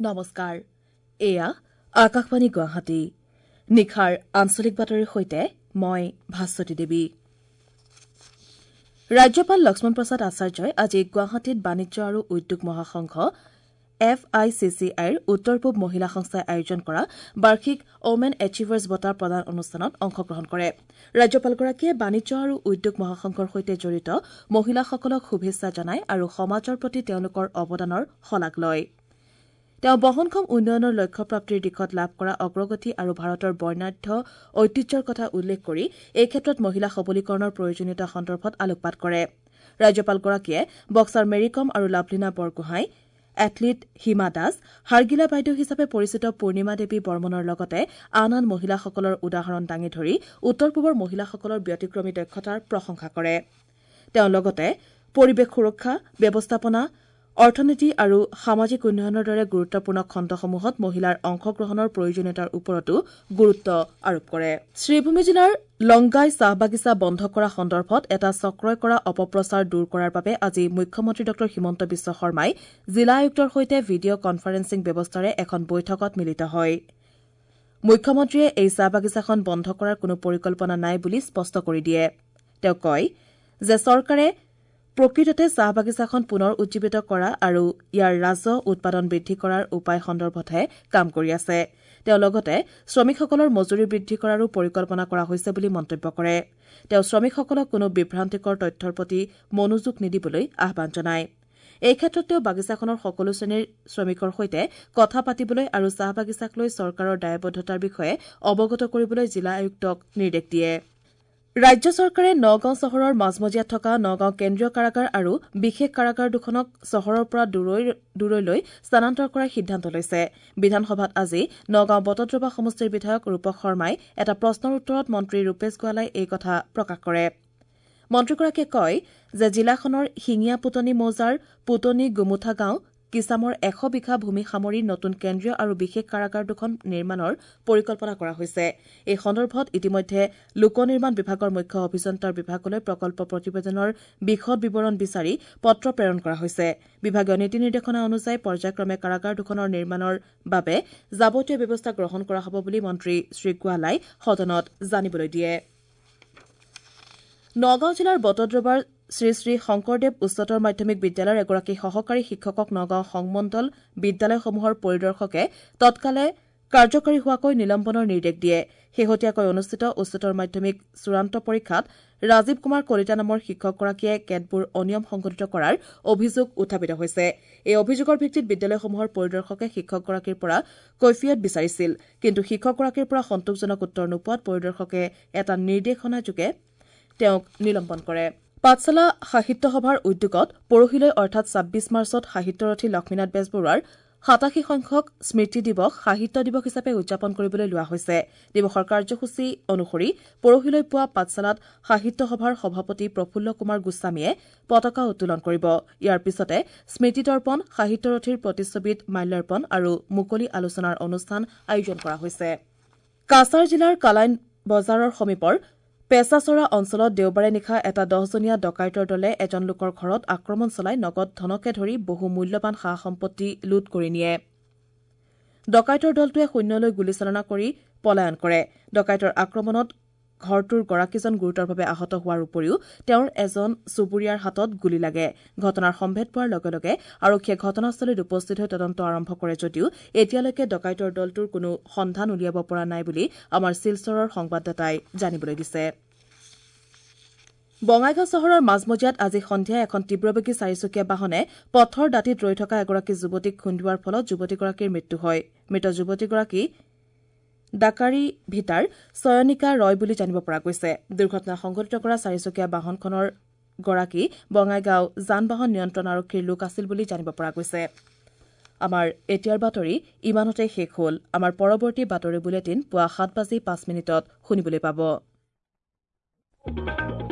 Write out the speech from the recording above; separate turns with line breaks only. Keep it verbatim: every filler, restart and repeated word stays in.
নমস্কাৰ এয়া আকাশবাণী গুৱাহাটী নিখাৰ আঞ্চলিক বাতৰিৰ সৈতে মই ভাস্বতী দেৱী ৰাজ্যপাল লক্ষ্মণ প্ৰসাদ আচাৰ্যই আজি গুৱাহাটীত বাণিজ্য আৰু উদ্যোগ মহাসংঘ এফ আই চি চি আইৰ উত্তৰ পূব মহিলা সংস্থাই আয়োজন কৰা বাৰ্ষিক ওমেন এচিভাৰ্ছ বঁটা প্ৰদান অনুষ্ঠানত অংশগ্ৰহণ কৰে ৰাজ্যপালগৰাকীয়ে বাণিজ্য আৰু উদ্যোগ মহাসংঘৰ সৈতে জড়িত মহিলাসকলক শুভেচ্ছা জনায় আৰু সমাজৰ প্ৰতি তেওঁলোকৰ অৱদানৰ শলাগ লয় তেওঁ বহনক্ষম উন্নয়নৰ লক্ষ্য প্ৰাপ্তিৰ দিশত লাভ কৰা অগ্ৰগতি আৰু ভাৰতৰ বৰ্ণাঢ্য ঐতিহ্যৰ কথা উল্লেখ কৰি এই ক্ষেত্ৰত মহিলা সবলীকৰণৰ প্ৰয়োজনীয়তা সন্দৰ্ভত আলোকপাত কৰে ৰাজ্যপালগৰাকীয়ে বক্সাৰ মেৰিকম আৰু লাভলীনা বৰগোহাঁই এথলীট হিমা দাস হাৰ্গিলা বাইদেউ হিচাপে পৰিচিত পূৰ্ণিমা দেৱী বৰ্মনৰ লগতে আন আন মহিলাসকলৰ উদাহৰণ দাঙি ধৰি উত্তৰ পূবৰ মহিলাসকলৰ ব্যতিক্ৰমী দক্ষতাৰ প্ৰশংসা কৰে তেওঁ লগতে পৰিৱেশ সুৰক্ষা ব্যৱস্থাপনা অৰ্থনীতি আৰু সামাজিক উন্নয়নৰ দৰে গুৰুত্বপূৰ্ণ খণ্ডসমূহত মহিলাৰ অংশগ্ৰহণৰ প্ৰয়োজনীয়তাৰ ওপৰতো গুৰুত্ব আৰোপ কৰে শ্ৰীভূমি জিলাৰ লংগাই চাহ বাগিচা বন্ধ কৰা সন্দৰ্ভত এটা চক্ৰই কৰা অপপ্ৰচাৰ দূৰ কৰাৰ বাবে আজি মুখ্যমন্ত্ৰী ড হিমন্ত বিশ্ব শৰ্মাই জিলা আয়ুক্তৰ সৈতে ভিডিঅ' কনফাৰেন্সিং ব্যৱস্থাৰে এখন বৈঠকত মিলিত হয় মুখ্যমন্ত্ৰীয়ে এই চাহ বাগিচাখন বন্ধ কৰাৰ কোনো পৰিকল্পনা নাই বুলি স্পষ্ট কৰি দিয়ে তেওঁ কয় যে চৰকাৰে প্ৰকৃততে চাহ বাগিচাখন পুনৰ উজ্জীৱিত কৰা আৰু ইয়াৰ ৰাজহ উৎপাদন বৃদ্ধি কৰাৰ উপায় সন্দৰ্ভতহে কাম কৰি আছে তেওঁ লগতে শ্ৰমিকসকলৰ মজুৰি বৃদ্ধি কৰাৰো পৰিকল্পনা কৰা হৈছে বুলি মন্তব্য কৰে তেওঁ শ্ৰমিকসকলক কোনো বিভ্ৰান্তিকৰ তথ্যৰ প্ৰতি মনোযোগ নিদিবলৈ আহ্বান জনায় এই ক্ষেত্ৰত তেওঁ বাগিচাখনৰ সকলো শ্ৰেণীৰ শ্ৰমিকৰ সৈতে কথা পাতিবলৈ আৰু চাহ বাগিচাক লৈ চৰকাৰৰ দায়বদ্ধতাৰ বিষয়ে অৱগত কৰিবলৈ জিলা আয়ুক্তক নিৰ্দেশ দিয়ে ৰাজ্য চৰকাৰে নগাঁও চহৰৰ মাজমজিয়াত থকা নগাঁও কেন্দ্ৰীয় কাৰাগাৰ আৰু বিশেষ কাৰাগাৰ দুখনক চহৰৰ পৰা দূৰৈলৈ স্থানান্তৰ কৰাৰ সিদ্ধান্ত লৈছে বিধানসভাত আজি নগাঁও বটদ্ৰৱা সমষ্টিৰ বিধায়ক ৰূপক শৰ্মাই এটা প্ৰশ্নৰ উত্তৰত মন্ত্ৰী ৰূপেশ গোৱালাই এই কথা প্ৰকাশ কৰে মন্ত্ৰীগৰাকীয়ে কয় যে জিলাখনৰ শিঙিয়া পুতনি মৌজাৰ পুতনি গুমুঠা গাঁও কিছামৰ এশ বিঘা ভূমি সামৰি নতুন কেন্দ্ৰীয় আৰু বিশেষ কাৰাগাৰ দুখন নিৰ্মাণৰ পৰিকল্পনা কৰা হৈছে এই সন্দৰ্ভত ইতিমধ্যে লোক নিৰ্মাণ বিভাগৰ মুখ্য অভিযন্তাৰ বিভাগলৈ প্ৰকল্প প্ৰতিবেদনৰ বিশদ বিৱৰণ বিচাৰি পত্ৰ প্ৰেৰণ কৰা হৈছে বিভাগীয় নীতি নিৰ্দেশনা অনুযায়ী পৰ্যায়ক্ৰমে কাৰাগাৰ দুখনৰ নিৰ্মাণৰ বাবে যাৱতীয় ব্যৱস্থা গ্ৰহণ কৰা হ'ব বুলি মন্ত্ৰী শ্ৰী গোৱালাই সদনত জানিবলৈ দিয়ে নগাঁও জিলাৰ বটদ্ৰৱাৰ শ্ৰী শ্ৰী শংকৰদেৱ উচ্চতৰ মাধ্যমিক বিদ্যালয়ৰ এগৰাকী সহকাৰী শিক্ষকক নগাঁও সংমণ্ডল বিদ্যালয়সমূহৰ পৰিদৰ্শকে তৎকালে কাৰ্যকৰী হোৱাকৈ নিলম্বনৰ নিৰ্দেশ দিয়ে শেহতীয়াকৈ অনুষ্ঠিত উচ্চতৰ মাধ্যমিক চূড়ান্ত পৰীক্ষাত ৰাজীৱ কুমাৰ কলিতা নামৰ শিক্ষকগৰাকীয়ে কেতবোৰ অনিয়ম সংঘটিত কৰাৰ অভিযোগ উত্থাপিত হৈছে এই অভিযোগৰ ভিত্তিত বিদ্যালয়সমূহৰ পৰিদৰ্শকে শিক্ষকগৰাকীৰ পৰা কৈফিয়ত বিচাৰিছিল কিন্তু শিক্ষকগৰাকীৰ পৰা সন্তোষজনক উত্তৰ নোপোৱাত পৰিদৰ্শকে এটা নিৰ্দেশনাযোগে তেওঁক নিলম্বন কৰে পাঠশালা সাহিত্য সভাৰ উদ্যোগত পৰহিলৈ অৰ্থাৎ ছাব্বিছ মাৰ্চত সাহিত্যৰথী লক্ষ্মীনাথ বেজবৰুৱাৰ সাতাশী সংখ্যক স্মৃতি দিৱস সাহিত্য দিৱস হিচাপে উদযাপন কৰিবলৈ লোৱা হৈছে দিৱসৰ কাৰ্যসূচী অনুসৰি পৰহিলৈ পুৱা পাঠশালাত সাহিত্য সভাৰ সভাপতি প্ৰফুল্ল কুমাৰ গোস্বামীয়ে পতাকা উত্তোলন কৰিব ইয়াৰ পিছতে স্মৃতি দৰ্পণ সাহিত্যৰথীৰ প্ৰতিচ্ছবিত মাল্যাৰ্পণ আৰু মুকলি আলোচনাৰ অনুষ্ঠান আয়োজন কৰা হৈছে কাছাৰ জিলাৰ কালাইন বজাৰৰ সমীপৰ পেছাচৰা অঞ্চলত দেওবাৰে নিশা এটা দহজনীয়া ডকাইতৰ দলে এজন লোকৰ ঘৰত আক্ৰমণ চলাই নগদ ধনকে ধৰি বহু মূল্যৱান সা সম্পত্তি লুট কৰি নিয়ে ডকাইতৰ দলটোৱে শূন্যলৈ গুলীচালনা কৰি পলায়ন কৰে ডকাইতৰ আক্ৰমণত ঘৰটোৰ গৰাকীজন গুৰুতৰভাৱে আহত হোৱাৰ উপৰিও তেওঁৰ এজন চুবুৰীয়াৰ হাতত গুলী লাগে ঘটনাৰ সম্ভেদ পোৱাৰ লগে লগে আৰক্ষীয়ে ঘটনাস্থলীত উপস্থিত হৈ তদন্ত আৰম্ভ কৰে যদিও এতিয়ালৈকে ডকাইতৰ দলটোৰ কোনো সন্ধান উলিয়াব পৰা নাই বুলি আমাৰ শিলচৰৰ সংবাদদাতাই জানিবলৈ দিছে বঙাইগাঁও চহৰৰ মাজমজিয়াত আজি সন্ধিয়া এখন তীব্ৰবেগী চাৰিচকীয়া বাহনে পথৰ দাঁতিত ৰৈ থকা এগৰাকী যুৱতীক খুন্দোৱাৰ ফলত যুৱতীগৰাকীৰ মৃত্যু হয় মৃত যুৱতীগৰাকী ডাকাৰী ভিটাৰ চয়নিকা ৰয় বুলি জানিব পৰা গৈছে দুৰ্ঘটনা সংঘটিত কৰা চাৰিচকীয়া বাহনখনৰ গৰাকী বঙাইগাঁও যান বাহন নিয়ন্ত্ৰণ আৰক্ষীৰ লোক আছিল বুলি জানিব পৰা গৈছে আমাৰ এতিয়াৰ বাতৰি ইমানতে শেষ হ'ল আমাৰ পৰৱৰ্তী বাতৰি বুলেটিন পুৱা সাত বাজি পাঁচ মিনিটত শুনিবলৈ পাব